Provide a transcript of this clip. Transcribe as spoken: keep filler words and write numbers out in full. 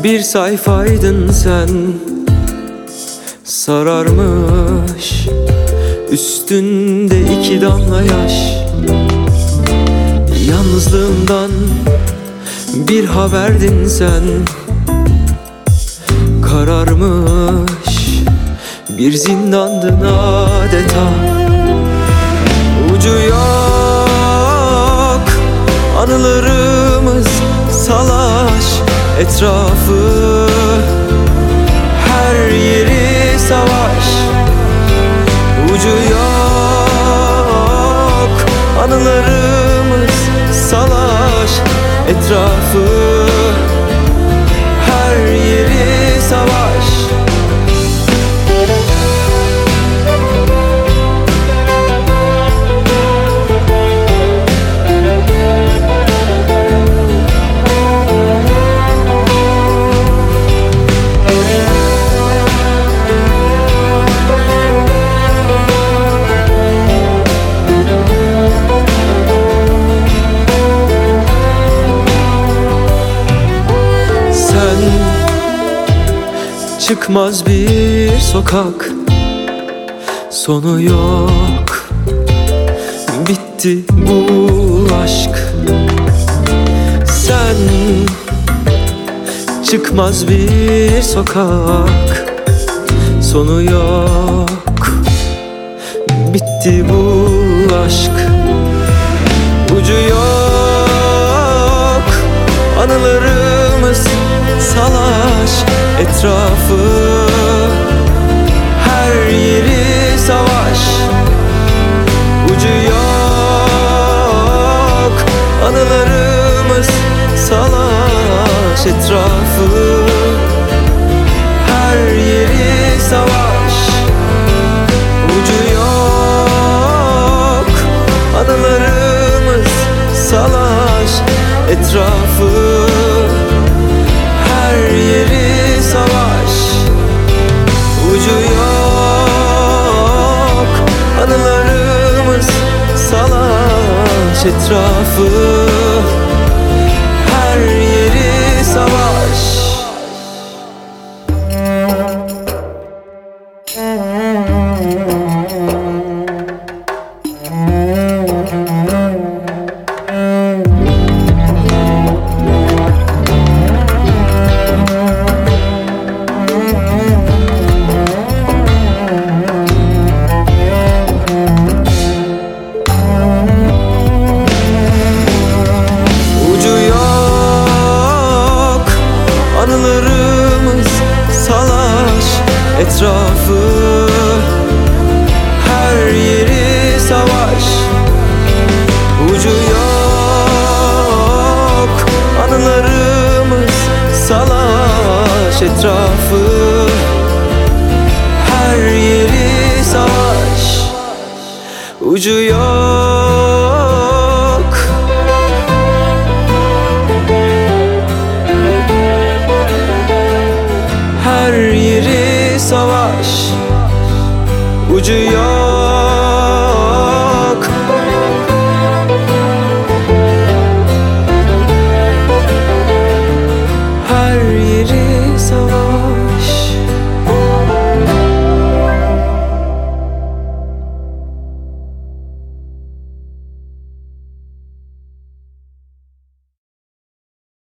Bir sayfaydın sen, sararmış üstünde iki damla yaş. Yalnızlığımdan bir haberdin sen, kararmış bir zindandın adeta. Ucu yok anılarımız, salaş etrafı, her yeri savaş. Ucu yok anılarımız, salaş etrafı, her yeri savaş. Çıkmaz bir sokak, sonu yok, bitti bu aşk. Sen çıkmaz bir sokak, sonu yok, bitti bu aşk. Ucu yok anılarımız, salaş etrafı, her yeri savaş. Ucu yok anılarımız, salaş etrafı, her yeri savaş. Ucu yok anılarımız, salaş etrafı, her yeri savaş. Ucu yok anılarımız, salaş etrafı, her yeri savaş. Anılarımız, salaş etrafı, her yeri savaş. Ucu yok anılarımız, salaş etrafı, her yeri savaş. Ucu yok, her yeri savaş. Ucu yok.